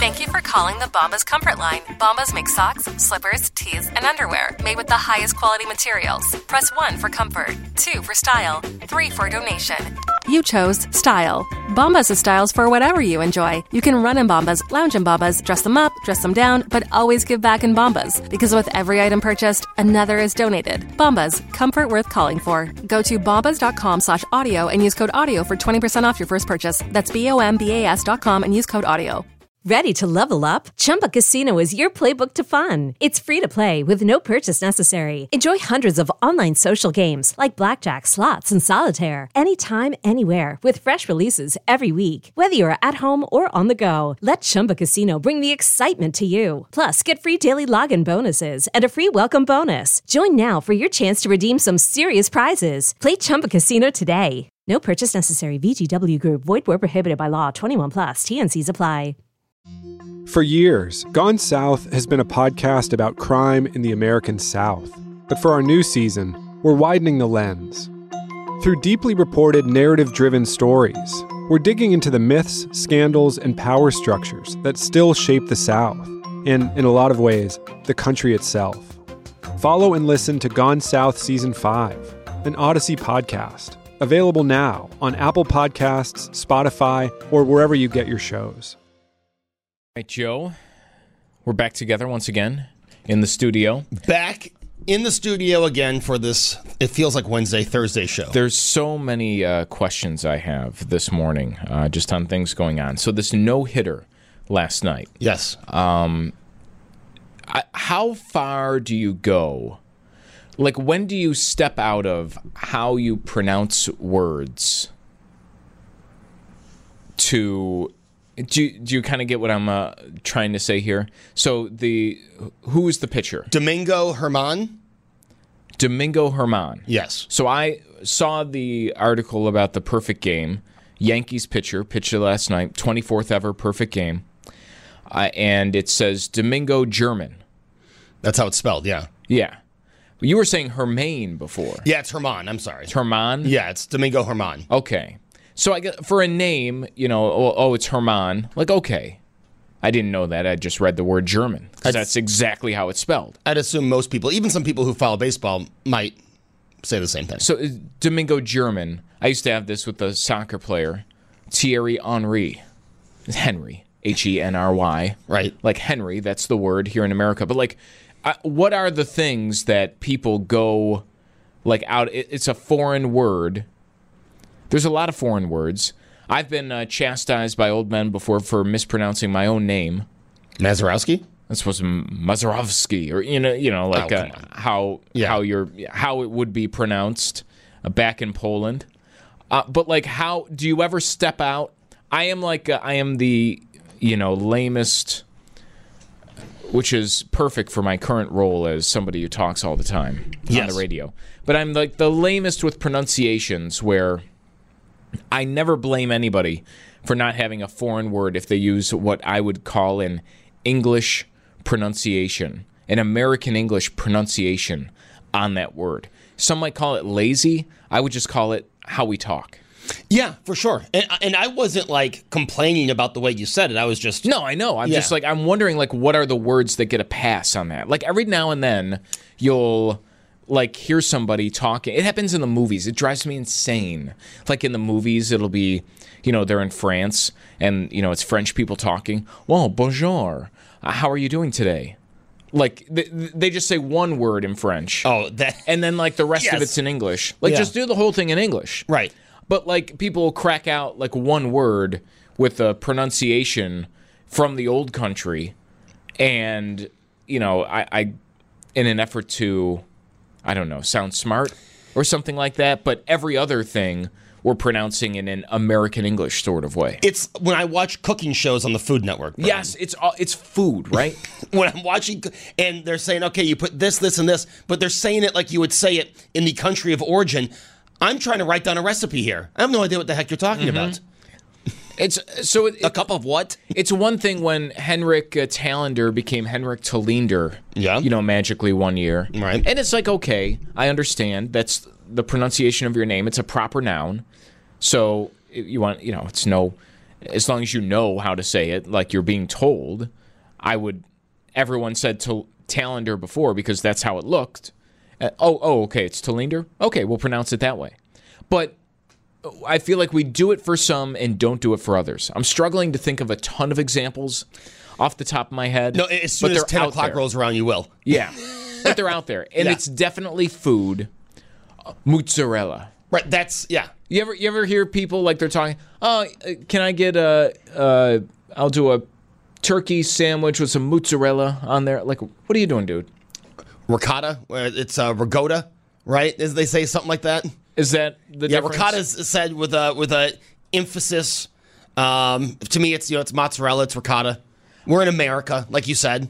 Thank you for calling the Bombas Comfort Line. Bombas make socks, slippers, tees, and underwear made with the highest quality materials. Press 1 for comfort, 2 for style, 3 for donation. You chose style. Bombas has styles for whatever you enjoy. You can run in Bombas, lounge in Bombas, dress them up, dress them down, but always give back in Bombas. Because with every item purchased, another is donated. Bombas, comfort worth calling for. Go to bombas.com/audio and use code AUDIO for 20% off your first purchase. That's BOMBAS.com and use code AUDIO. Ready to level up? Chumba Casino is your playbook to fun. It's free to play with no purchase necessary. Enjoy hundreds of online social games like blackjack, slots, and solitaire anytime, anywhere with fresh releases every week. Whether you're at home or on the go, let Chumba Casino bring the excitement to you. Plus, get free daily login bonuses and a free welcome bonus. Join now for your chance to redeem some serious prizes. Play Chumba Casino today. No purchase necessary. VGW Group. Void where prohibited by law. 21 plus. TNCs apply. For years, Gone South has been a podcast about crime in the American South. But for our new season, we're widening the lens. Through deeply reported, narrative-driven stories, we're digging into the myths, scandals, and power structures that still shape the South, and, in a lot of ways, the country itself. Follow and listen to Gone South Season 5, an Odyssey podcast, available now on Apple Podcasts, Spotify, or wherever you get your shows. All right, Joe, we're back together once again in the studio. Back in the studio again for this, it feels like Wednesday, Thursday show. There's so many questions I have this morning just on things going on. So this no-hitter last night. Yes. How far do you go? Like, when do you step out of how you pronounce words to... Do you kind of get what I'm trying to say here? So who is the pitcher? Domingo Germán. Domingo Germán. Yes. So I saw the article about the perfect game. Yankees pitcher pitched last night, 24th ever perfect game. And it says Domingo Germán. That's how it's spelled, yeah. Yeah. You were saying Germán before. Yeah, it's Germán. I'm sorry. It's Germán? Yeah, it's Domingo Germán. Okay. So I get, for a name, it's Germán. Like, okay. I didn't know that. I just read the word German. Because that's exactly how it's spelled. I'd assume most people, even some people who follow baseball, might say the same thing. So Domingo Germán. I used to have this with a soccer player, Thierry Henry. Henry. Henry. Right. Like Henry, that's the word here in America. But like, what are the things that people go like out? It's a foreign word. There's a lot of foreign words. I've been chastised by old men before for mispronouncing my own name. Mazurowski? That's supposed to be Mazerovsky, or how it would be pronounced back in Poland. But like, how do you ever step out? I am the lamest, which is perfect for my current role as somebody who talks all the time on the radio. But I'm like the lamest with pronunciations, where I never blame anybody for not having a foreign word if they use what I would call an English pronunciation, an American English pronunciation on that word. Some might call it lazy. I would just call it how we talk. Yeah, for sure. And I wasn't like complaining about the way you said it. I was just... No, I know. I'm just like, I'm wondering like what are the words that get a pass on that? Like every now and then you'll like hear somebody talking. It happens in the movies. It drives me insane. Like in the movies, it'll be, they're in France and, it's French people talking. Well, bonjour. How are you doing today? Like they just say one word in French. Oh, that. And then like the rest of it's in English. Like just do the whole thing in English. Right. But like people will crack out like one word with a pronunciation from the old country, and I in an effort to, I don't know, sound smart or something like that. But every other thing we're pronouncing in an American English sort of way. It's when I watch cooking shows on the Food Network. Brian. Yes, it's food, right? When I'm watching, and they're saying, okay, you put this, this, and this, but they're saying it like you would say it in the country of origin. I'm trying to write down a recipe here. I have no idea what the heck you're talking about. A cup of what? It's one thing when Henrik Talander became Henrik Talander, magically one year. Right. And it's like, okay, I understand. That's the pronunciation of your name. It's a proper noun. So you want, it's no as long as you know how to say it, like you're being told. Everyone said Tallender before because that's how it looked. Okay, it's Tallender? Okay, we'll pronounce it that way. But I feel like we do it for some and don't do it for others. I'm struggling to think of a ton of examples off the top of my head. No, as soon as 10 o'clock rolls around, you will. Yeah, but they're out there. And it's definitely food. Mozzarella. Right, that's, You ever hear people like they're talking, can I get I'll do a turkey sandwich with some mozzarella on there? Like, what are you doing, dude? Ricotta, it's ricotta, right? As they say something like that. Is that the difference? Ricotta is said with a emphasis. To me, it's mozzarella, it's ricotta. We're in America, like you said.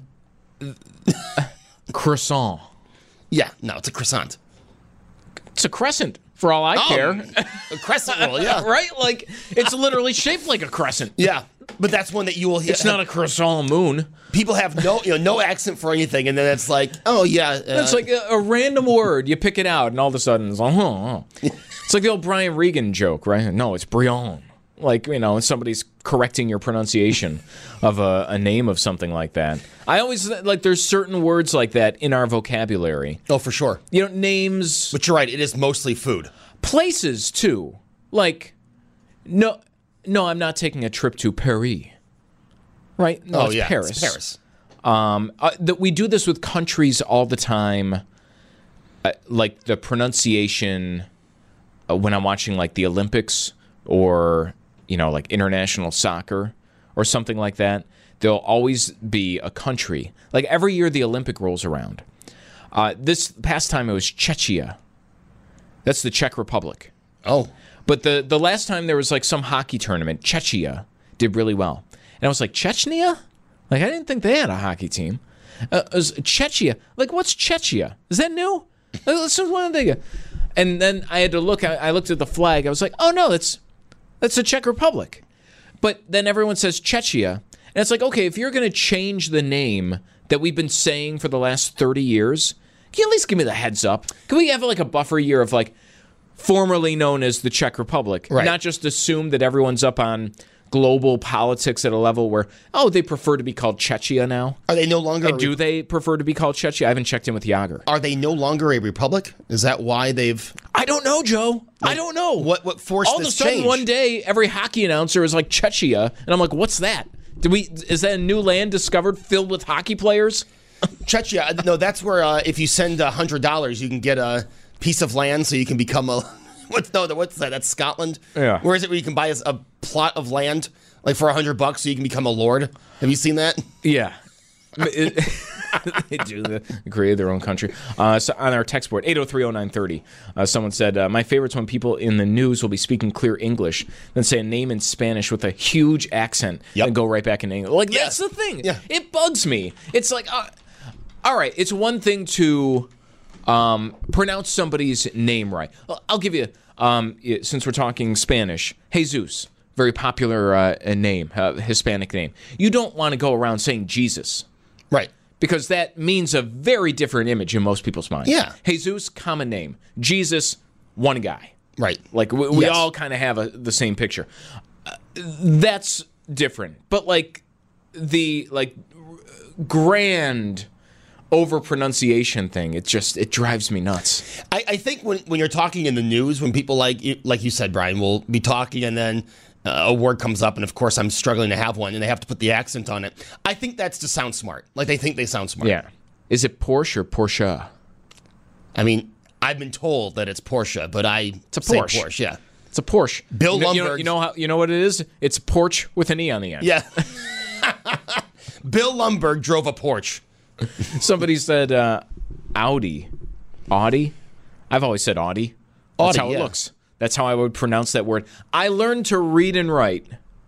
Croissant. Yeah, no, it's a croissant. It's a crescent, for all I care. A crescent roll, yeah. Right? Like, it's literally shaped like a crescent. Yeah, but that's one that you will hear. It's not a croissant moon. People have no accent for anything, and then it's like, oh, yeah. It's like a random word. You pick it out, and all of a sudden, it's like, It's like the old Brian Regan joke, right? No, it's Brion. Like, somebody's correcting your pronunciation of a name of something like that. I always, there's certain words like that in our vocabulary. Oh, for sure. Names. But you're right, it is mostly food. Places, too. Like, no, I'm not taking a trip to Paris. Right? No, it's Paris. It's Paris. We do this with countries all the time. Like the pronunciation when I'm watching like the Olympics or, like international soccer or something like that, there'll always be a country. Like every year the Olympic rolls around. This past time it was Czechia. That's the Czech Republic. Oh. But the last time there was like some hockey tournament, Czechia did really well. And I was like, Chechnya? Like, I didn't think they had a hockey team. It was Czechia. Like, what's Czechia? Is that new? This is one of the... And then I had to look. I looked at the flag. I was like, oh, no, that's the Czech Republic. But then everyone says Czechia. And it's like, okay, if you're going to change the name that we've been saying for the last 30 years, can you at least give me the heads up? Can we have like a buffer year of like formerly known as the Czech Republic? Right. Not just assume that everyone's up on global politics at a level where, they prefer to be called Czechia now? Are they no longer... And do they prefer to be called Czechia? I haven't checked in with Yager. Are they no longer a republic? Is that why they've... I don't know, Joe. I don't know. What forced all this of a sudden, change? one day, every hockey announcer is like Czechia, and I'm like, what's that? Is that a new land discovered filled with hockey players? Czechia, no, that's where if you send $100, you can get a piece of land so you can become a... What's that? That's Scotland? Yeah. Where is it where you can buy a plot of land like for $100 so you can become a lord? Have you seen that? Yeah. They do. They create their own country. So on our text board, 8030930, someone said, my favorite's when people in the news will be speaking clear English, then say a name in Spanish with a huge accent, and go right back in English. Like, that's the thing. Yeah. It bugs me. It's like, all right, it's one thing to pronounce somebody's name right. I'll give you, since we're talking Spanish, Jesus. Very popular name, Hispanic name. You don't want to go around saying Jesus. Right. Because that means a very different image in most people's minds. Yeah. Jesus, common name. Jesus, one guy. Right. Like, we all kind of have the same picture. That's different. But, like, the, grand over-pronunciation thing, it drives me nuts. I think when you're talking in the news, when people like you said, Brian, will be talking and then a word comes up, and of course I'm struggling to have one, and they have to put the accent on it. I think that's to sound smart. Like, they think they sound smart. Yeah. Is it Porsche or Porsche? I mean, I've been told that it's Porsche, but it's a Porsche. Say Porsche, yeah. It's a Porsche. Bill Lumbergh. You know what it is? It's Porsche with an E on the end. Yeah. Bill Lumbergh drove a Porsche. Somebody said Audi. Audi? I've always said Audi. That's how it looks. That's how I would pronounce that word. I learned to read and write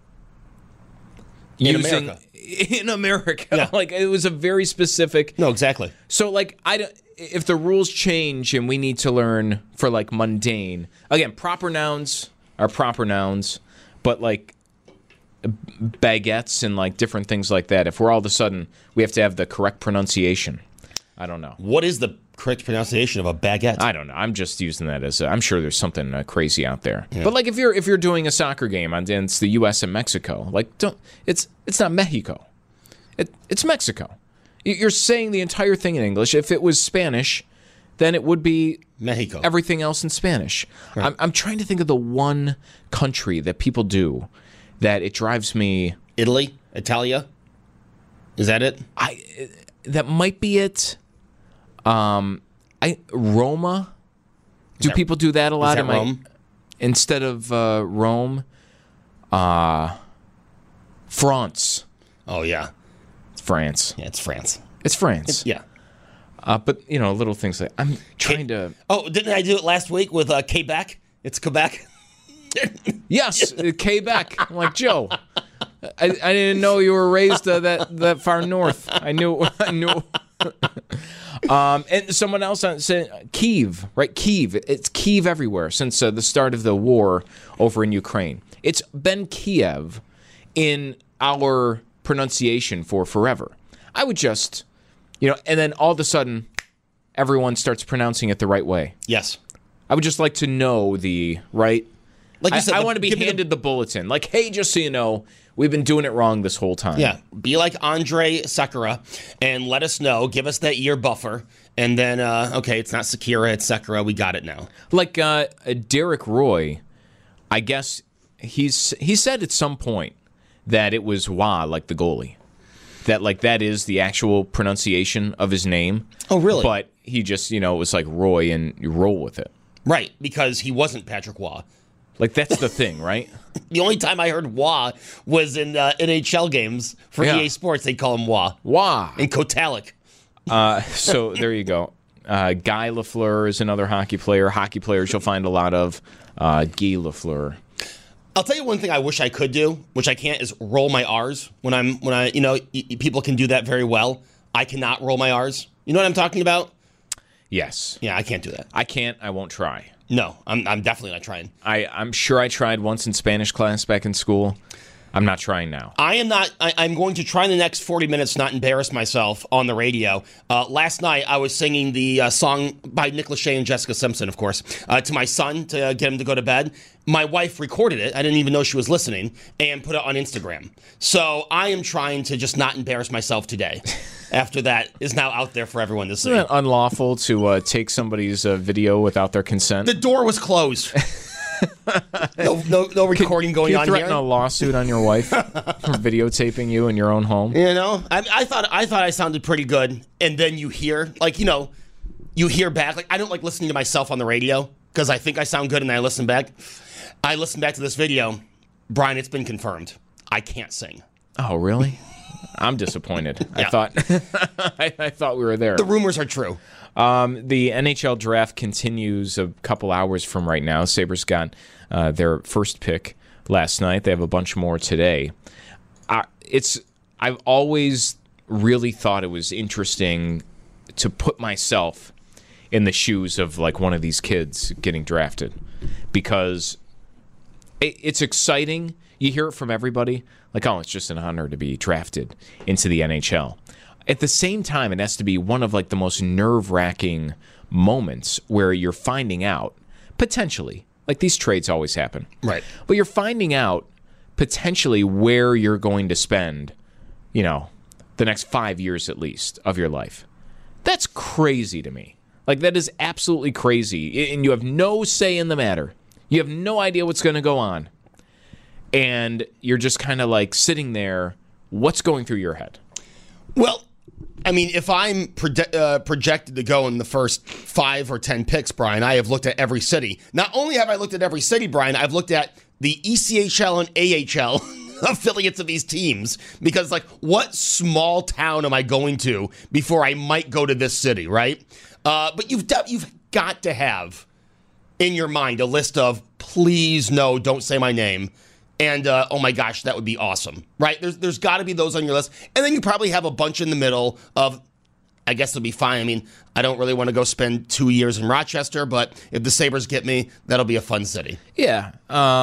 in America. In America. Yeah. Like, it was a very specific... No, exactly. So, like, if the rules change and we need to learn for, like, mundane... Again, proper nouns are proper nouns, but, like, baguettes and, like, different things like that, if we're all of a sudden we have to have the correct pronunciation, I don't know. What is the correct pronunciation of a baguette? I don't know. I'm just using that as I'm sure there's something crazy out there. Yeah. But like if you're doing a soccer game and it's the U.S. and Mexico, like it's not Mexico, it's Mexico. You're saying the entire thing in English. If it was Spanish, then it would be Mexico. Everything else in Spanish. Right. I'm trying to think of the one country that people do that it drives me. Italy, Italia. Is that it? That might be it. Roma. Do people do that a lot? Is that Rome? Instead of Rome, France. Oh yeah, it's France. Yeah, it's France. It's France. Yeah. But little things like I'm trying to. Oh, didn't I do it last week with Quebec? It's Quebec. Yes, Quebec. I'm like Joe. I didn't know you were raised that far north. I knew. And someone else said Kyiv, right? Kyiv. It's Kyiv everywhere since the start of the war over in Ukraine. It's been Kiev in our pronunciation for forever. I would just, and then all of a sudden, everyone starts pronouncing it the right way. Yes. I would just like to know the right. Like you said, I want to be handed the bulletin. Like, hey, just so you know, we've been doing it wrong this whole time. Yeah. Be like Andre Sekera and let us know. Give us that year buffer. And then, okay, it's not Sekera, it's Sekera. We got it now. Like Derek Roy, I guess he said at some point that it was Wah, like the goalie. That is the actual pronunciation of his name. Oh, really? But he just, it was like Roy and you roll with it. Right, because he wasn't Patrick Waugh. Like, that's the thing, right? The only time I heard Waugh was in NHL games for EA Sports. They call him Waugh. Waugh. And Kotalik. So there you go. Guy Lafleur is another hockey player. Hockey players you'll find a lot of. Guy Lafleur. I'll tell you one thing I wish I could do, which I can't, is roll my R's when I people can do that very well. I cannot roll my R's. You know what I'm talking about? Yes. Yeah, I can't do that. I can't. I won't try. No, I'm definitely not trying. I'm sure I tried once in Spanish class back in school. I'm not trying now. I am not. I'm going to try in the next 40 minutes not embarrass myself on the radio. Last night, I was singing the song by Nick Lachey and Jessica Simpson, of course, to my son to get him to go to bed. My wife recorded it. I didn't even know she was listening, and put it on Instagram. So I am trying to just not embarrass myself today. After that is now out there for everyone to see. Isn't it unlawful to take somebody's video without their consent? The door was closed. No recording going on here. Can you threaten a lawsuit on your wife for videotaping you in your own home? I thought I sounded pretty good, and then you hear, you hear back. Like, I don't like listening to myself on the radio because I think I sound good, and I listen back. I listened back to this video. Brian, it's been confirmed. I can't sing. Oh, really? I'm disappointed. Yeah. I thought we were there. The rumors are true. The NHL draft continues a couple hours from right now. Sabres got their first pick last night. They have a bunch more today. I've always really thought it was interesting to put myself in the shoes of like one of these kids getting drafted because it's exciting. You hear it from everybody. Like, oh, it's just an honor to be drafted into the NHL. At the same time, it has to be one of like the most nerve-wracking moments where you're finding out, potentially, like these trades always happen. Right. But you're finding out potentially where you're going to spend, the next 5 years at least of your life. That's crazy to me. Like, that is absolutely crazy. And you have no say in the matter. You have no idea what's going to go on. And you're just kind of like sitting there. What's going through your head? Well, I mean, if I'm projected to go in the first 5 or 10 picks, Brian, I have looked at every city. Not only have I looked at every city, Brian, I've looked at the ECHL and AHL affiliates of these teams. Because, like, what small town am I going to before I might go to this city, right? But you've got to have in your mind a list of, please, no, don't say my name. And, oh my gosh, that would be awesome, right? There's got to be those on your list. And then you probably have a bunch in the middle of, I guess it'll be fine. I mean, I don't really want to go spend 2 years in Rochester, but if the Sabres get me, that'll be a fun city. Yeah.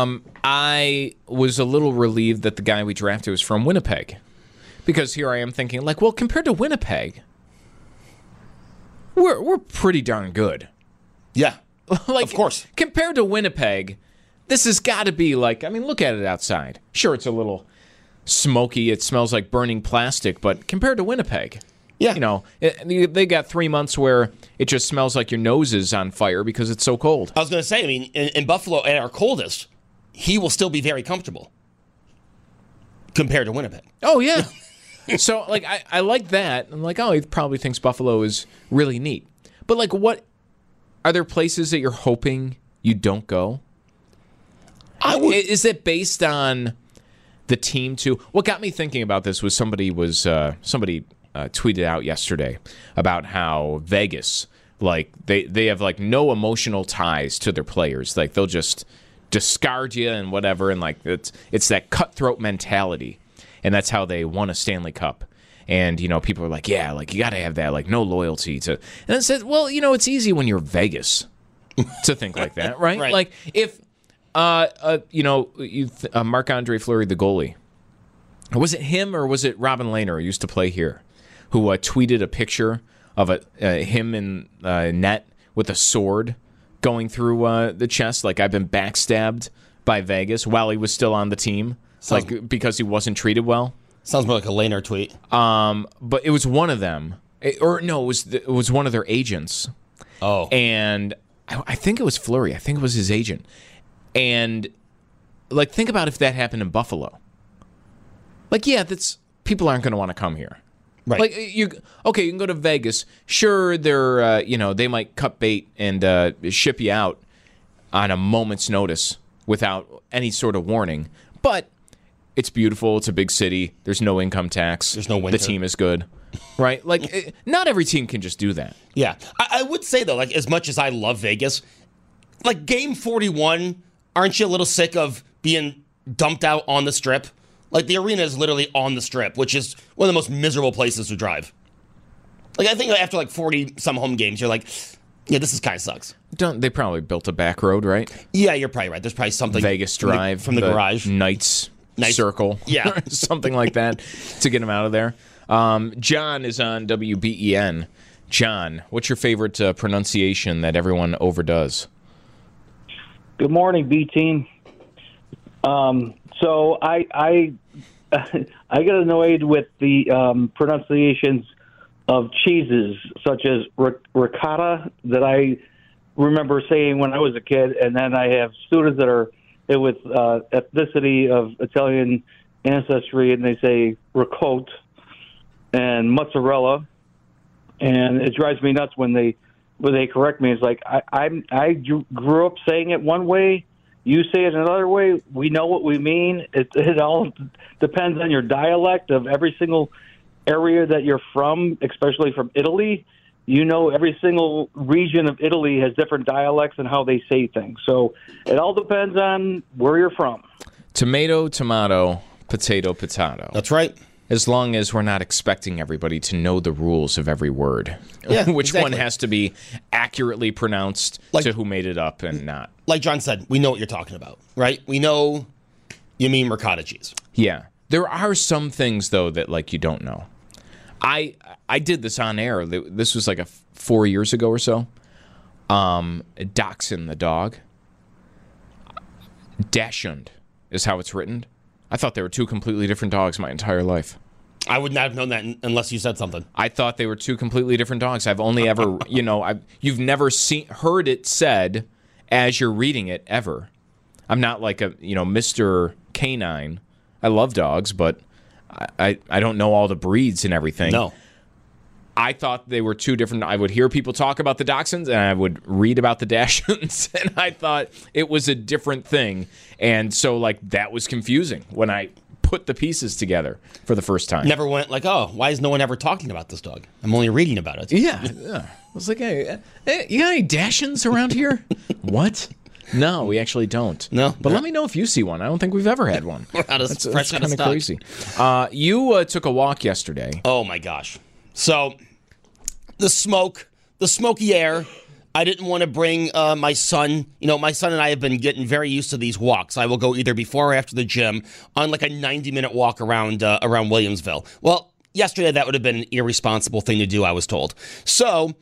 I was a little relieved that the guy we drafted was from Winnipeg. Because here I am thinking, like, well, compared to Winnipeg, we're pretty darn good. Yeah, Like, of course. Compared to Winnipeg, this has got to be like, I mean, look at it outside. Sure, it's a little smoky. It smells like burning plastic, but compared to Winnipeg, Yeah. you know, they got 3 months where it just smells like your nose is on fire because it's so cold. I was going to say, I mean, in Buffalo, at our coldest, he will still be very comfortable compared to Winnipeg. Oh, yeah. So, like, I like that. I'm like, oh, he probably thinks Buffalo is really neat. But, like, what are there places that you're hoping you don't go? Is it based on the team too? What got me thinking about this was somebody tweeted out yesterday about how Vegas, like they have like no emotional ties to their players. Like they'll just discard you and whatever, and like it's that cutthroat mentality, and that's how they won a Stanley Cup. And you know, people are like, yeah, like you got to have that, like no loyalty to. And it says, well, you know, it's easy when you're Vegas to think like that, right? Right. Like if. Marc-Andre Fleury, the goalie. Was it him or was it Robin Lehner, who used to play here, who tweeted a picture of him in net with a sword going through the chest, like I've been backstabbed by Vegas while he was still on the team, like because he wasn't treated well. Sounds more like a Lehner tweet. But it was one of them, it was one of their agents. Oh, and I think it was Fleury. I think it was his agent. And, like, think about if that happened in Buffalo. Like, yeah, people aren't going to want to come here. right. Like, you can go to Vegas. Sure, they're, they might cut bait and ship you out on a moment's notice without any sort of warning. But it's beautiful. It's a big city. There's no income tax. There's no winter. The team is good. Right? Like, not every team can just do that. Yeah. I would say, though, like, as much as I love Vegas, like, Game 41... Aren't you a little sick of being dumped out on the Strip? Like, the arena is literally on the Strip, which is one of the most miserable places to drive. Like, I think after, like, 40-some home games, you're like, yeah, this kind of sucks. They probably built a back road, right? Yeah, you're probably right. There's probably something... Vegas Drive. From the garage. Knights Circle. Yeah. Something like that to get him out of there. John is on WBEN. John, what's your favorite pronunciation that everyone overdoes? Good morning, B team. So I get annoyed with the pronunciations of cheeses such as ricotta that I remember saying when I was a kid, and then I have students that are with ethnicity of Italian ancestry, and they say ricotta and mozzarella, and it drives me nuts when they correct me. It's like I grew up saying it one way, you say it another way. We know what we mean. It all depends on your dialect of every single area that you're from, especially from Italy. You know, every single region of Italy has different dialects and how they say things. So it all depends on where you're from. Tomato, tomato, potato, potato. That's right. As long as we're not expecting everybody to know the rules of every word. Yeah, Which exactly. one has to be accurately pronounced to who made it up and not. Like John said, we know what you're talking about, right? We know you mean ricotta cheese. Yeah. There are some things, though, that, like, you don't know. I did this on air. This was, like, 4 years ago or so. Dachshund, the dog. Dachshund is how it's written. I thought they were two completely different dogs my entire life. I would not have known that unless you said something. I thought they were two completely different dogs. I've only ever, you've never heard it said as you're reading it ever. I'm not like a, Mr. Canine. I love dogs, but I don't know all the breeds and everything. No. I thought they were two different. I would hear people talk about the dachshunds, and I would read about the dachshunds, and I thought it was a different thing. And so, like, that was confusing when I put the pieces together for the first time. Never went like, oh, why is no one ever talking about this dog? I'm only reading about it. Yeah. I was like, hey, you got any dachshunds around here? What? No, we actually don't. No. But let me know if you see one. I don't think we've ever had one. That's kind of crazy. You took a walk yesterday. Oh, my gosh. So the smoky air, I didn't want to bring my son. My son and I have been getting very used to these walks. I will go either before or after the gym on like a 90-minute walk around Williamsville. Well, yesterday that would have been an irresponsible thing to do, I was told. So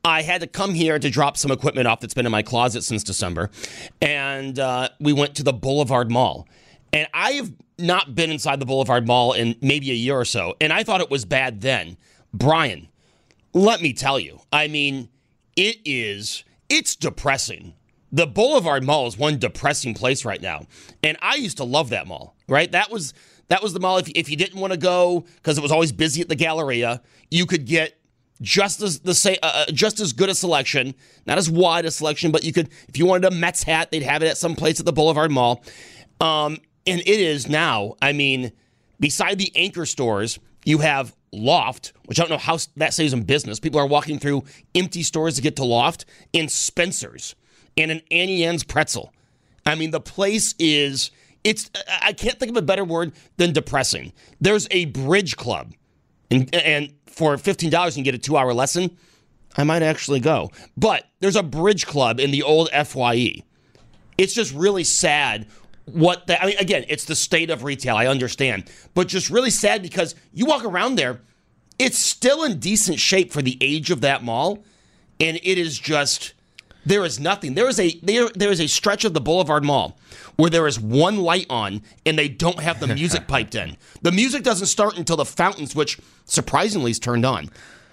I had to come here to drop some equipment off that's been in my closet since December. And we went to the Boulevard Mall. And I have not been inside the Boulevard Mall in maybe a year or so. And I thought it was bad then. Brian, let me tell you. I mean, it's depressing. The Boulevard Mall is one depressing place right now. And I used to love that mall, right? That was the mall. If you didn't want to go because it was always busy at the Galleria, you could get just as good a selection, not as wide a selection, but you could, if you wanted a Mets hat, they'd have it at some place at the Boulevard Mall. And it is now, I mean, beside the anchor stores, you have Loft, which I don't know how that stays in business. People are walking through empty stores to get to Loft, and Spencer's, and an Annie Ann's pretzel. I mean, the place is, I can't think of a better word than depressing. There's a bridge club, and for $15 you can get a 2-hour lesson. I might actually go. But there's a bridge club in the old FYE. It's just really sad. Again, it's the state of retail, I understand. But just really sad because you walk around there, it's still in decent shape for the age of that mall. And it is just, there is nothing. There is a stretch of the Boulevard Mall where there is one light on and they don't have the music piped in. The music doesn't start until the fountains, which surprisingly is turned on.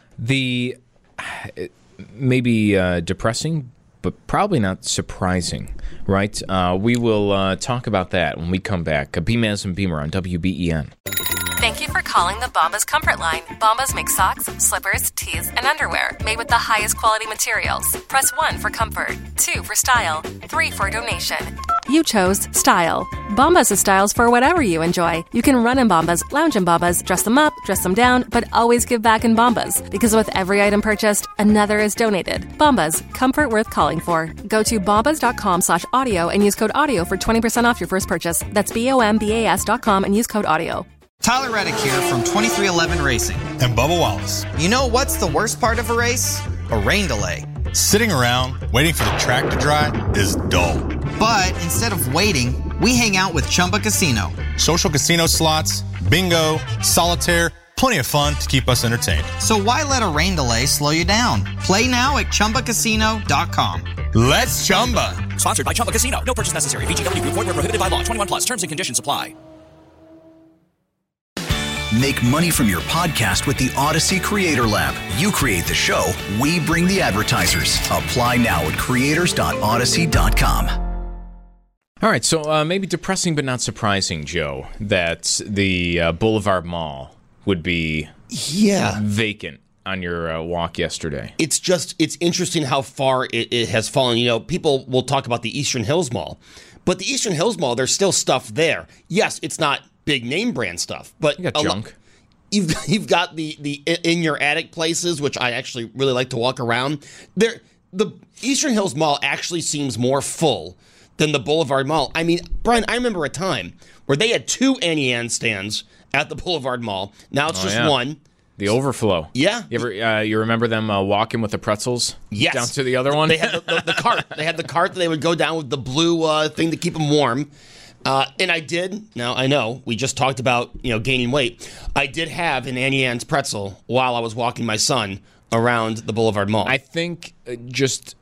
Maybe depressing, but probably not surprising, right? We will talk about that when we come back. Beamaz and Beamer on WBEN. Thank you for calling the Bombas Comfort Line. Bombas make socks, slippers, tees, and underwear made with the highest quality materials. Press 1 for comfort, 2 for style, 3 for donation. You chose style. Bombas has styles for whatever you enjoy. You can run in Bombas, lounge in Bombas, dress them up, dress them down, but always give back in Bombas. Because with every item purchased, another is donated. Bombas, comfort worth calling for. Go to bombas.com/audio and use code AUDIO for 20% off your first purchase. That's BOMBAS.com and use code AUDIO. Tyler Reddick here from 2311 Racing. And Bubba Wallace. You know what's the worst part of a race? A rain delay. Sitting around waiting for the track to dry is dull. But instead of waiting, we hang out with Chumba Casino. Social casino slots, bingo, solitaire, plenty of fun to keep us entertained. So why let a rain delay slow you down? Play now at ChumbaCasino.com. Let's Chumba. Sponsored by Chumba Casino. No purchase necessary. VGW Group. Void where prohibited by law. 21 plus. Terms and conditions apply. Make money from your podcast with the Odyssey Creator Lab. You create the show, we bring the advertisers. Apply now at creators.odyssey.com. All right, so maybe depressing but not surprising, Joe, that the Boulevard Mall would be vacant on your walk yesterday. It's interesting how far it has fallen. You know, people will talk about the Eastern Hills Mall, but the Eastern Hills Mall, there's still stuff there. Yes, it's not big name brand stuff, but you got junk. You've got the in your attic places, which I actually really like to walk around. The Eastern Hills Mall actually seems more full than the Boulevard Mall. I mean, Brian, I remember a time where they had 2 Annie Ann stands at the Boulevard Mall. Now it's just one. The overflow. Yeah. You remember them walking with the pretzels? Yes. Down to the other one? They had the cart. They had the cart that they would go down with the blue thing to keep them warm. And I did. Now, I know we just talked about, gaining weight. I did have an Annie Ann's pretzel while I was walking my son around the Boulevard Mall. I think just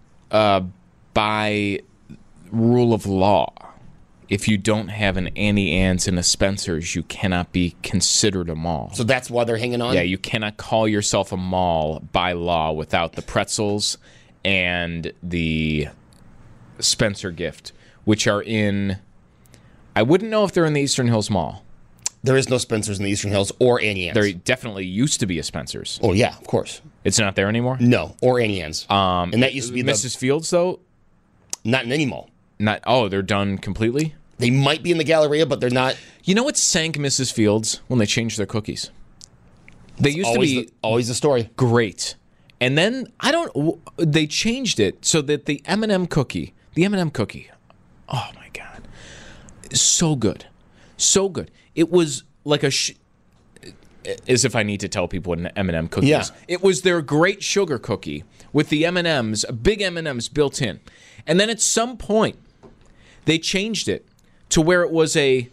by rule of law, if you don't have an Annie Ann's and a Spencer's, you cannot be considered a mall. So that's why they're hanging on? Yeah, you cannot call yourself a mall by law without the pretzels and the Spencer gift, which are in... I wouldn't know if they're in the Eastern Hills Mall. There is no Spencer's in the Eastern Hills or Annie Ann's. There definitely used to be a Spencer's. Oh, yeah, of course. It's not there anymore? No, or Annie Ann's. And that used to be Mrs. Fields, though? Not in any mall. They're done completely? They might be in the Galleria, but they're not. You know what sank Mrs. Fields? When they changed their cookies. They used to be... always the story. Great. And then, they changed it so that the M&M cookie, oh my God. So good. So good. It was like as if I need to tell people what an M&M cookie is. It was their great sugar cookie with the M&Ms, big M&Ms built in. And then at some point, they changed it to where it was a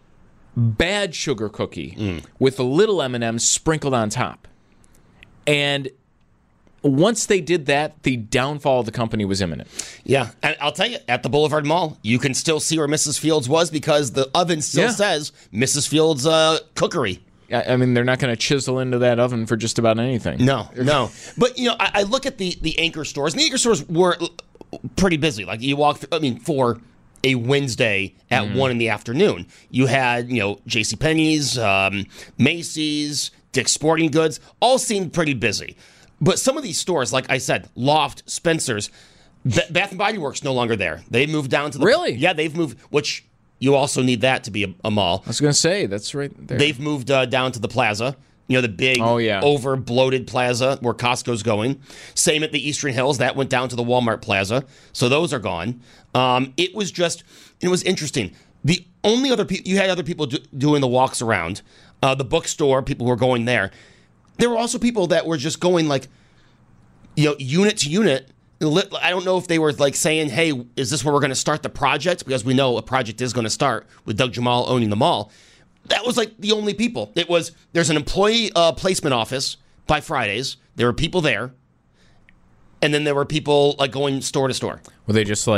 bad sugar cookie with a little M&Ms sprinkled on top. And once they did that, the downfall of the company was imminent. Yeah, and I'll tell you, at the Boulevard Mall, you can still see where Mrs. Fields was because the oven still says Mrs. Fields Cookery. I mean, they're not going to chisel into that oven for just about anything. No. But, I look at the anchor stores, and the anchor stores were pretty busy. Like, you walk through, for a Wednesday at 1 in the afternoon, you had, JCPenney's, Macy's, Dick's Sporting Goods, all seemed pretty busy. But some of these stores, like I said, Loft, Spencer's, Bath & Body Works no longer there. They moved down to the... Really? Yeah, they've moved, which you also need that to be a mall. I was going to say, that's right there. They've moved down to the plaza, the big, over-bloated plaza where Costco's going. Same at the Eastern Hills. That went down to the Walmart plaza. So those are gone. It was interesting. The only other people... You had other people doing the walks around. The bookstore, people who were going there. There were also people that were just going unit to unit. I don't know if they were saying, hey, is this where we're going to start the project? Because we know a project is going to start with Doug Jamal owning the mall. That was the only people. There's an employee placement office by Fridays. There were people there. And then there were people going store to store. Were they just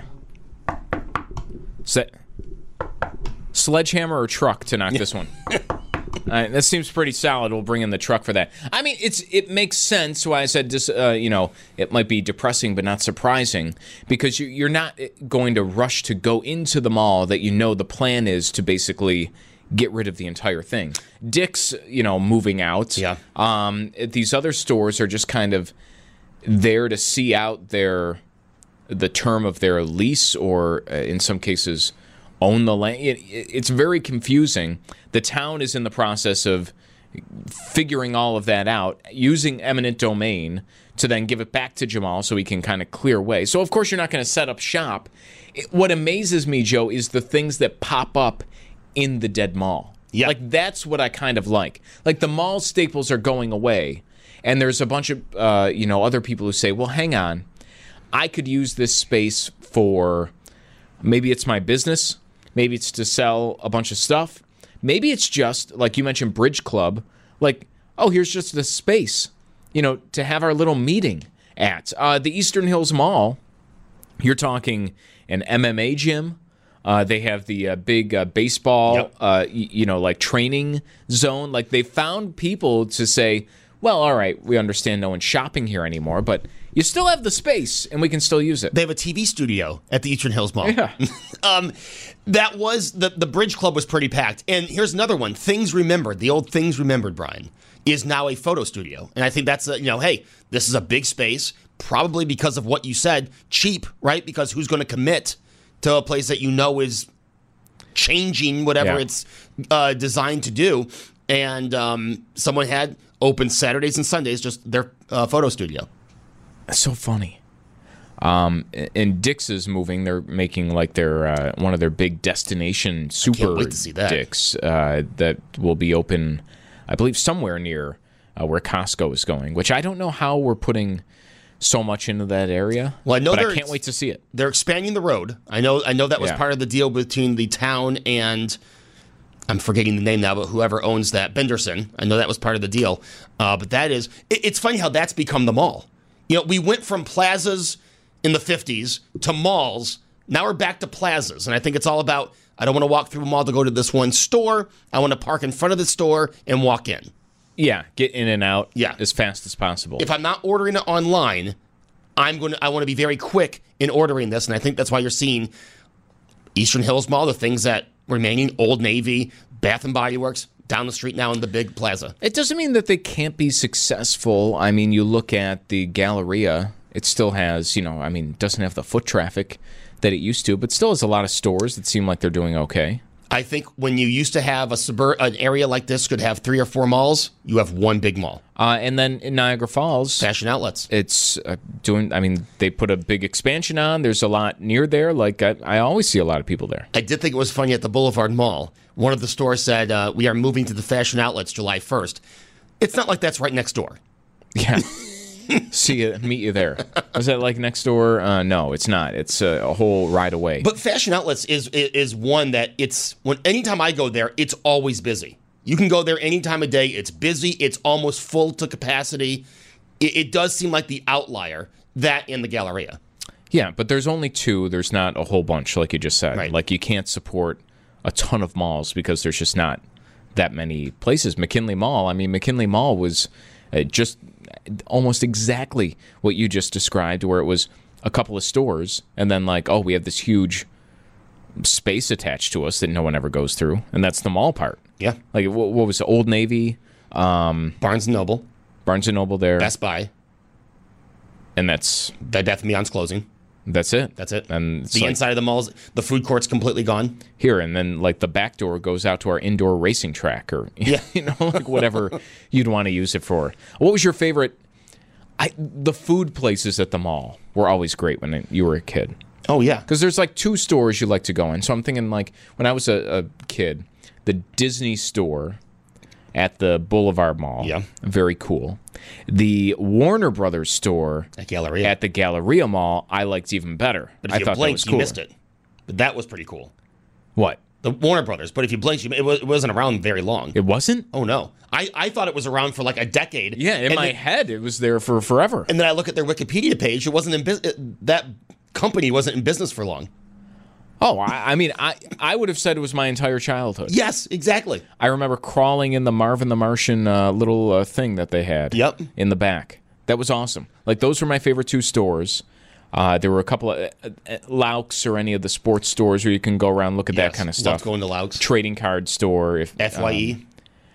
sledgehammer or truck to knock this one? That seems pretty solid. We'll bring in the truck for that. I mean, it makes sense why I said it might be depressing but not surprising, because you're not going to rush to go into the mall that the plan is to basically get rid of the entire thing. Dick's, moving out. Yeah. These other stores are just kind of there to see out the term of their lease, or in some cases own the land. It's very confusing. The town is in the process of figuring all of that out, using eminent domain to then give it back to Jamal so he can kind of clear away. So, of course, you're not going to set up shop. What amazes me, Joe, is the things that pop up in the dead mall. Yeah. That's what I kind of like. The mall staples are going away, and there's a bunch of, other people who say, well, hang on, I could use this space for, maybe it's my business, maybe it's to sell a bunch of stuff. Maybe it's just, like you mentioned, Bridge Club. Here's just the space, to have our little meeting at. The Eastern Hills Mall, you're talking an MMA gym. They have the big baseball, training zone. They found people to say, well, all right, we understand no one's shopping here anymore, but you still have the space, and we can still use it. They have a TV studio at the Eastern Hills Mall. Yeah. That was, the Bridge Club was pretty packed. And here's another one. Things Remembered, the old Things Remembered, Brian, is now a photo studio. And I think that's, hey, this is a big space, probably because of what you said, cheap, right? Because who's going to commit to a place that is changing whatever it's designed to do? And someone had open Saturdays and Sundays, just their photo studio. That's so funny. And Dick's is moving. They're making their one of their big destination super I can't wait to see that. Dick's that will be open, I believe, somewhere near where Costco is going, which I don't know how we're putting so much into that area. Well, I can't wait to see it. They're expanding the road. I know that was part of the deal between the town and, I'm forgetting the name now, but whoever owns that, Benderson. I know that was part of the deal. But that is, it's funny how that's become the mall. We went from plazas in the 50s to malls. Now we're back to plazas. And I think it's all about, I don't want to walk through a mall to go to this one store. I want to park in front of the store and walk in. Yeah, get in and out as fast as possible. If I'm not ordering it online, I want to be very quick in ordering this. And I think that's why you're seeing Eastern Hills Mall, the things that remaining, Old Navy, Bath & Body Works, down the street now in the big plaza. It doesn't mean that they can't be successful. I mean, you look at the Galleria, it still has, doesn't have the foot traffic that it used to, but still has a lot of stores that seem like they're doing okay. I think when you used to have an area like this could have 3 or 4 malls, you have one big mall. And then in Niagara Falls, Fashion Outlets. It's they put a big expansion on. There's a lot near there. I always see a lot of people there. I did think it was funny at the Boulevard Mall. One of the stores said, we are moving to the Fashion Outlets July 1st. It's not like that's right next door. Yeah. Meet you there. Is that next door? No, it's not. It's a whole ride away. But Fashion Outlets is one that anytime I go there, it's always busy. You can go there any time of day. It's busy. It's almost full to capacity. it does seem like the outlier, that in the Galleria. Yeah, but there's only 2. There's not a whole bunch, like you just said. Right. Like, you can't support a ton of malls because there's just not that many places. McKinley Mall was just almost exactly what you just described, where it was a couple of stores, and then like, oh, we have this huge space attached to us that no one ever goes through, and that's the mall part. Yeah. Like, what was it? Old Navy? Barnes & Noble. Barnes & Noble there. Best Buy. And that's Bed Bath & Beyond's closing. That's it. That's it. And the inside of the malls, the food court's completely gone. Here, and then like the back door goes out to our indoor racing track, or like whatever you'd want to use it for. What was your favorite? The food places at the mall were always great when you were a kid. Oh yeah, because there's like 2 stores you like to go in. So I'm thinking like when I was a kid, the Disney store at the Boulevard Mall. Yeah, very cool. The Warner Brothers store at Galleria. At the Galleria Mall, I liked even better. But if you blinked, you missed it. But that was pretty cool. What? The Warner Brothers. But if you blinked, it wasn't around very long. It wasn't? Oh, no. I thought it was around for like a decade. Yeah, in my head, it was there for forever. And then I look at their Wikipedia page. It wasn't in business. That company wasn't in business for long. Oh, I would have said it was my entire childhood. Yes, exactly. I remember crawling in the Marvin the Martian little thing that they had. Yep. In the back. That was awesome. Like, those were my favorite 2 stores. There were a couple of Laux or any of the sports stores where you can go around and look at that kind of stuff. Love going to Laux. Trading card store. FYE.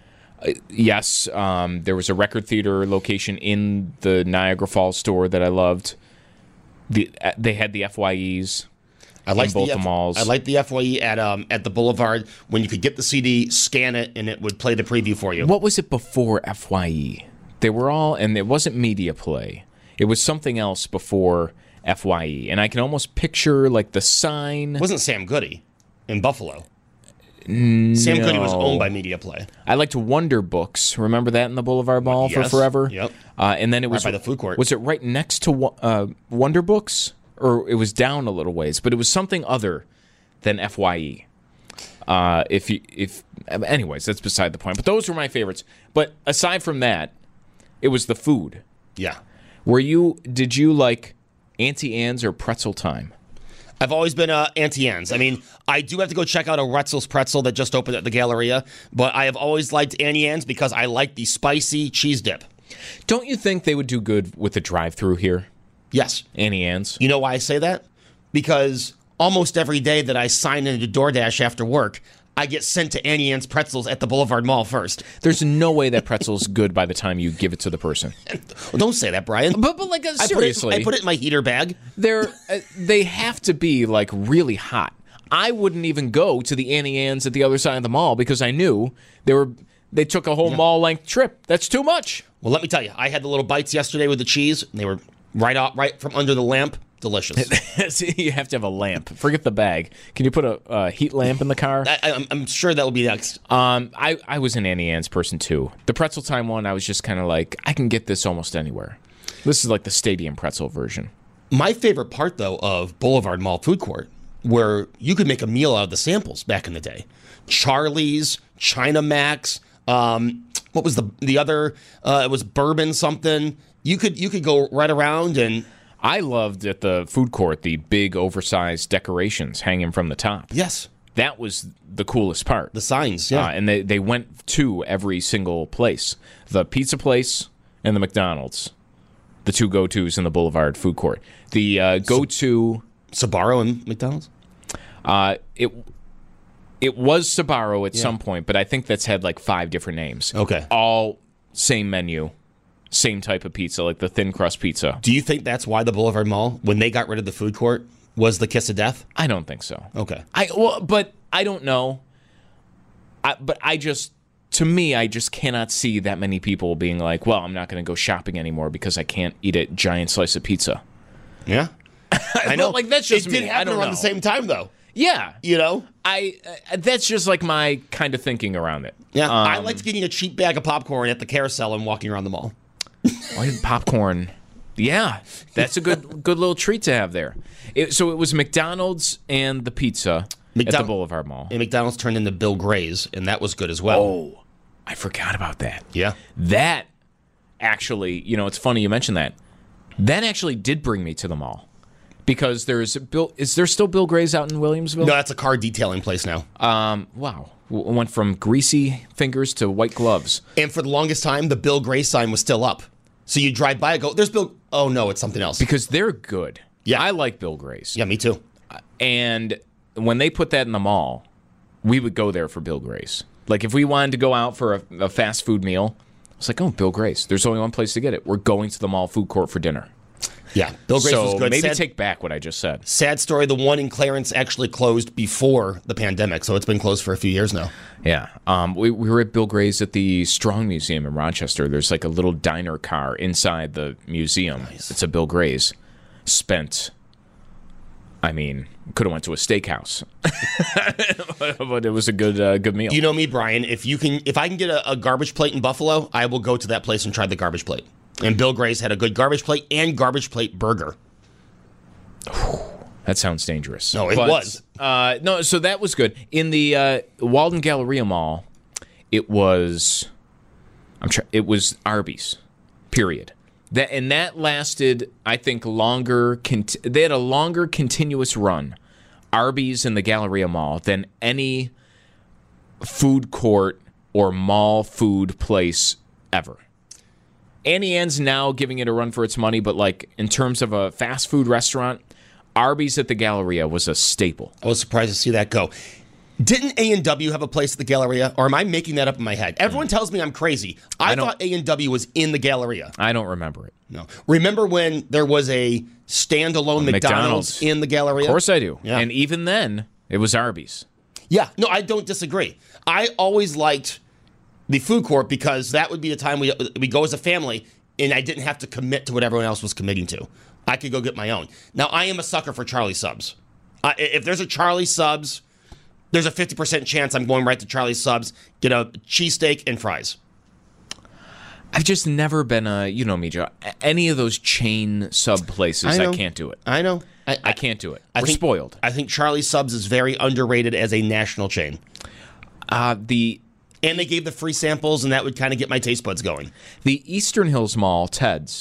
Yes. There was a record theater location in the Niagara Falls store that I loved. They had the FYEs. I liked both the malls. I liked the FYE at the Boulevard when you could get the CD, scan it, and it would play the preview for you. What was it before FYE? They were all, and it wasn't Media Play. It was something else before FYE, and I can almost picture like the sign. It wasn't Sam Goody in Buffalo. No. Sam Goody was owned by Media Play. I liked Wonder Books. Remember that in the Boulevard Mall for forever? Yep. And then it was right by the food court. Was it right next to Wonder Books? Or it was down a little ways, but it was something other than FYE. Anyways, that's beside the point. But those were my favorites. But aside from that, it was the food. Yeah. Did you like Auntie Anne's or Pretzel Time? I've always been Auntie Anne's. I mean, I do have to go check out a Retzel's Pretzel that just opened at the Galleria, but I have always liked Auntie Anne's because I like the spicy cheese dip. Don't you think they would do good with the drive-thru here? Yes. Auntie Anne's. You know why I say that? Because almost every day that I sign into DoorDash after work, I get sent to Auntie Anne's pretzels at the Boulevard Mall first. There's no way that pretzel's good by the time you give it to the person. Well, don't say that, Brian. But like, seriously. I put it in my heater bag. They have to be like really hot. I wouldn't even go to the Auntie Anne's at the other side of the mall because I knew they took a whole mall-length trip. That's too much. Well, let me tell you, I had the little bites yesterday with the cheese, and they were right from under the lamp. Delicious. You have to have a lamp. Forget the bag. Can you put a heat lamp in the car? I'm sure that will be next. I was an Auntie Anne's person too. The Pretzel Time one, I was just kind of like, I can get this almost anywhere. This is like the stadium pretzel version. My favorite part, though, of Boulevard Mall Food Court, where you could make a meal out of the samples back in the day. Charlie's, China Max, what was the other? It was bourbon something. You could go right around and... I loved at the food court the big oversized decorations hanging from the top. Yes. That was the coolest part. The signs, yeah. And they went to every single place. The pizza place and the McDonald's. The 2 go-tos in the Boulevard food court. The go-to... Sbarro and McDonald's? It was Sbarro at some point, but I think that's had like 5 different names. Okay. All same menu. Same type of pizza, like the thin crust pizza. Do you think that's why the Boulevard Mall, when they got rid of the food court, was the kiss of death? I don't think so. Okay. But I don't know. To me, I just cannot see that many people being like, well, I'm not going to go shopping anymore because I can't eat a giant slice of pizza. Yeah. I know. Like, that's just me. It did happen around the same time, though. Yeah. You know? That's just like my kind of thinking around it. Yeah. I liked getting a cheap bag of popcorn at the carousel and walking around the mall. Popcorn. Yeah, that's a good little treat to have there. So it was McDonald's and the pizza at the Boulevard Mall. And McDonald's turned into Bill Gray's, and that was good as well. Oh, I forgot about that. Yeah. That actually, it's funny you mentioned that. That actually did bring me to the mall. Because is there still Bill Gray's out in Williamsville? No, that's a car detailing place now. Wow. Went from greasy fingers to white gloves. And for the longest time, the Bill Gray sign was still up. So you drive by and go, there's Bill. Oh, no, it's something else. Because they're good. Yeah. I like Bill Gray's. Yeah, me too. And when they put that in the mall, we would go there for Bill Gray's. Like if we wanted to go out for a fast food meal, it's like, oh, Bill Gray's. There's only one place to get it. We're going to the mall food court for dinner. Yeah, Bill Gray's was good. Maybe take back what I just said. Sad story, the one in Clarence actually closed before the pandemic, so it's been closed for a few years now. Yeah. We were at Bill Gray's at the Strong Museum in Rochester. There's like a little diner car inside the museum. Nice. It's a Bill Gray's. Could have went to a steakhouse. But it was a good meal. You know me, Brian. If I can get a garbage plate in Buffalo, I will go to that place and try the garbage plate. And Bill Gray's had a good garbage plate and garbage plate burger. That sounds dangerous. No, it was. No, so that was good. In the Walden Galleria Mall, it was Arby's, period. That lasted, I think, longer. They had a longer continuous run, Arby's in the Galleria Mall, than any food court or mall food place ever. Annie Ann's now giving it a run for its money, but like in terms of a fast food restaurant, Arby's at the Galleria was a staple. I was surprised to see that go. Didn't A&W have a place at the Galleria, or am I making that up in my head? Everyone tells me I'm crazy. I thought A&W was in the Galleria. I don't remember it. No. Remember when there was a standalone McDonald's in the Galleria? Of course I do. Yeah. And even then, it was Arby's. Yeah. No, I don't disagree. I always liked the food court because that would be the time we go as a family, and I didn't have to commit to what everyone else was committing to. I could go get my own. Now, I am a sucker for Charlie Subs. If there's a Charlie Subs, there's a 50% chance I'm going right to Charlie Subs, get a cheesesteak and fries. I've just never been you know me, Joe. Any of those chain sub places, I can't do it. I know. I can't do it. We're spoiled. I think Charlie Subs is very underrated as a national chain. And they gave the free samples, and that would kind of get my taste buds going. The Eastern Hills Mall, Ted's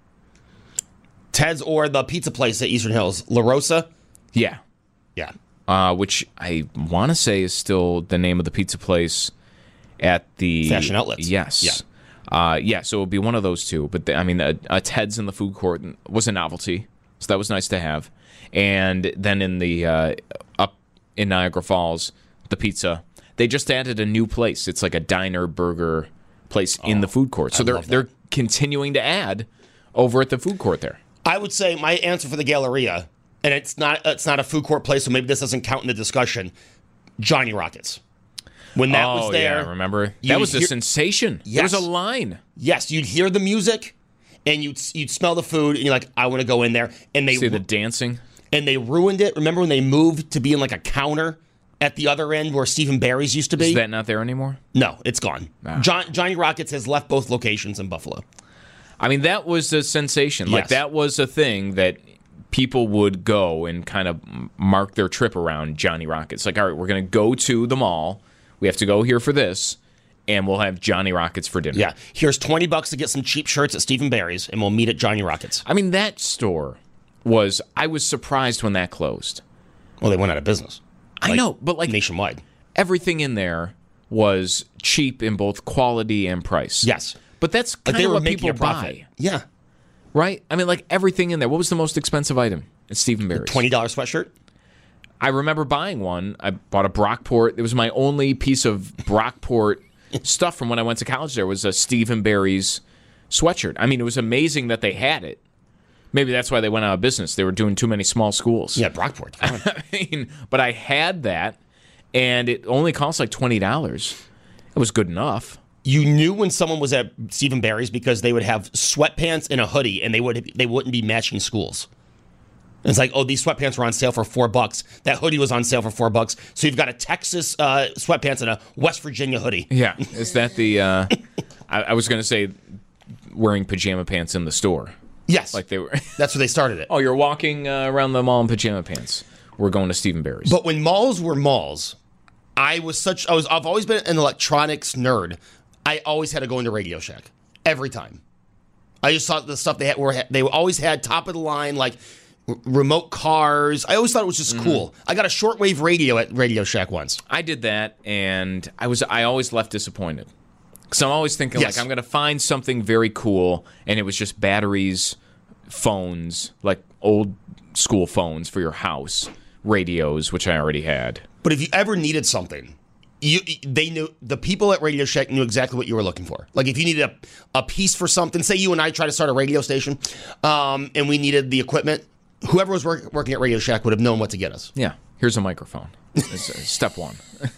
or the pizza place at Eastern Hills, La Rosa? Yeah. Yeah. Which I want to say is still the name of the pizza place at the Fashion Outlets. Yes. Yeah. So it would be one of those two. But a Ted's in the food court was a novelty, so that was nice to have. And then in the up in Niagara Falls, the pizza, they just added a new place. It's like a diner burger place in the food court. So they're continuing to add over at the food court there. I would say my answer for the Galleria, and it's not a food court place, so maybe this doesn't count in the discussion, Johnny Rockets. When that was there. Yeah, remember? That was a sensation. Yes. There was a line. Yes, you'd hear the music, and you'd smell the food, and you're like, I want to go in there. And they see the dancing. And they ruined it. Remember when they moved to being like a counter at the other end where Stephen Barry's used to be? Is that not there anymore? No, it's gone. Johnny Rockets has left both locations in Buffalo. I mean, that was a sensation. Yes. Like, that was a thing that people would go and kind of mark their trip around Johnny Rockets. Like, all right, we're going to go to the mall. We have to go here for this, and we'll have Johnny Rockets for dinner. Yeah, here's $20 to get some cheap shirts at Stephen Barry's, and we'll meet at Johnny Rockets. I mean, that store I was surprised when that closed. Well, they went out of business. I know, but like nationwide. Everything in there was cheap in both quality and price. Yes. But that's kind of what people buy. Yeah. Right? I mean, like everything in there. What was the most expensive item at Stephen Barry's? $20 sweatshirt? I remember buying one. I bought a Brockport. It was my only piece of Brockport stuff from when I went to college. There was a Stephen Barry's sweatshirt. I mean, it was amazing that they had it. Maybe that's why they went out of business. They were doing too many small schools. Yeah, Brockport. I mean, but I had that, and it only cost like $20. It was good enough. You knew when someone was at Stephen Barry's because they would have sweatpants and a hoodie, and they wouldn't be matching schools. And it's like, oh, these sweatpants were on sale for $4. That hoodie was on sale for $4. So you've got a Texas sweatpants and a West Virginia hoodie. Yeah, is that the? I was going to say wearing pajama pants in the store. Yes, like they were. That's where they started it. Oh, you're walking around the mall in pajama pants. We're going to Stephen Barry's. But when malls were malls, I've always been an electronics nerd. I always had to go into Radio Shack every time. I just thought the stuff they always had top of the line, like remote cars. I always thought it was just cool. I got a shortwave radio at Radio Shack once. I did that, and I always left disappointed. Because I'm always thinking, like, I'm going to find something very cool, and it was just batteries, phones, like old school phones for your house, radios, which I already had. But if you ever needed something, they knew, the people at Radio Shack knew exactly what you were looking for. Like if you needed a piece for something, say you and I try to start a radio station, and we needed the equipment, whoever was working at Radio Shack would have known what to get us. Yeah, here's a microphone. Step one.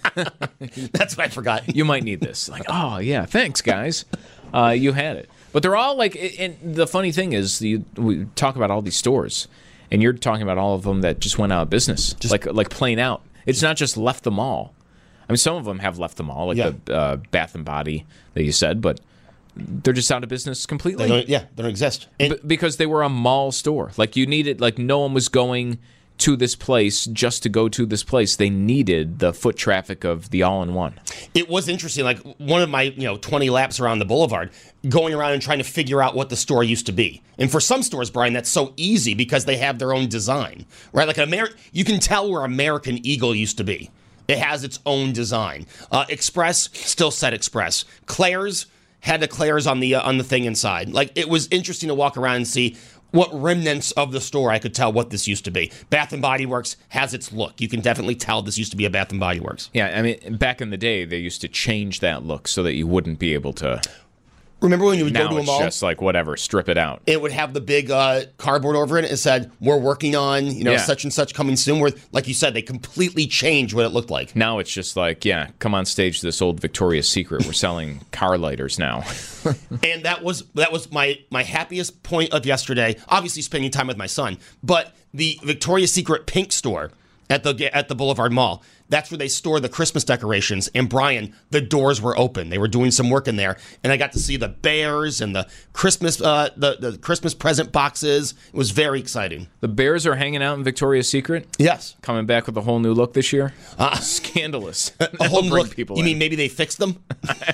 That's what I forgot. You might need this. Like, oh, yeah, thanks, guys. You had it. But they're all like, and the funny thing is, we talk about all these stores, and you're talking about all of them that just went out of business, like plain out. It's not just left the mall. I mean, some of them have left the mall, like the Bath and Body that you said, but they're just out of business completely. They don't exist. Because they were a mall store. Like you needed, like no one was going to this place just to go to this place. They needed the foot traffic of the all-in-one. It was interesting. Like one of my 20 laps around the boulevard, going around and trying to figure out what the store used to be. And for some stores, Brian, that's so easy because they have their own design, right? Like you can tell where American Eagle used to be. It has its own design. Express still said Express. Claire's had the Claire's on the thing inside. Like it was interesting to walk around and see what remnants of the store I could tell what this used to be. Bath and Body Works has its look. You can definitely tell this used to be a Bath and Body Works. Yeah, I mean, back in the day, they used to change that look so that you wouldn't be able to. Remember when you would go to a mall? Now it's just like whatever, strip it out. It would have the big cardboard over it. It said, "We're working on such and such coming soon." Where, like you said, they completely changed what it looked like. Now it's just like, come on stage to this old Victoria's Secret. We're selling car lighters now. And that was my happiest point of yesterday. Obviously, spending time with my son, but the Victoria's Secret pink store at the Boulevard Mall. That's where they store the Christmas decorations. And Brian, the doors were open. They were doing some work in there, and I got to see the bears and the Christmas the Christmas present boxes. It was very exciting. The bears are hanging out in Victoria's Secret. Yes, coming back with a whole new look this year. Scandalous. A whole new look. You mean maybe they fixed them?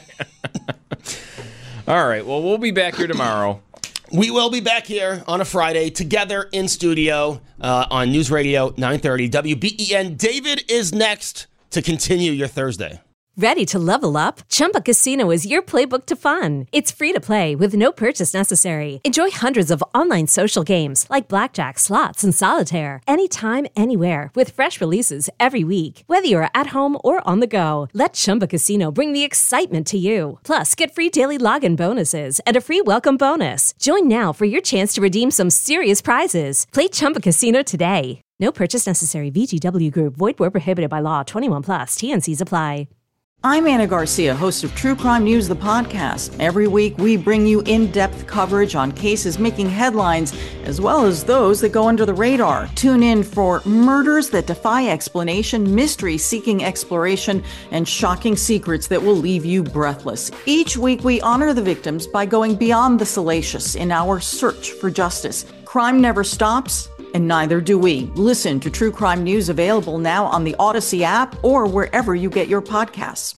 All right. Well, we'll be back here tomorrow. We will be back here on a Friday together in studio on News Radio 930 WBEN. David is next to continue your Thursday. Ready to level up? Chumba Casino is your playbook to fun. It's free to play with no purchase necessary. Enjoy hundreds of online social games like blackjack, slots, and solitaire anytime, anywhere with fresh releases every week. Whether you're at home or on the go, let Chumba Casino bring the excitement to you. Plus, get free daily login bonuses and a free welcome bonus. Join now for your chance to redeem some serious prizes. Play Chumba Casino today. No purchase necessary. VGW Group. Void where prohibited by law. 21+. TNCs apply. I'm Anna Garcia, host of True Crime News, the podcast. Every week, we bring you in-depth coverage on cases making headlines, as well as those that go under the radar. Tune in for murders that defy explanation, mysteries seeking exploration, and shocking secrets that will leave you breathless. Each week, we honor the victims by going beyond the salacious in our search for justice. Crime never stops, and neither do we. Listen to True Crime News, available now on the Odyssey app or wherever you get your podcasts.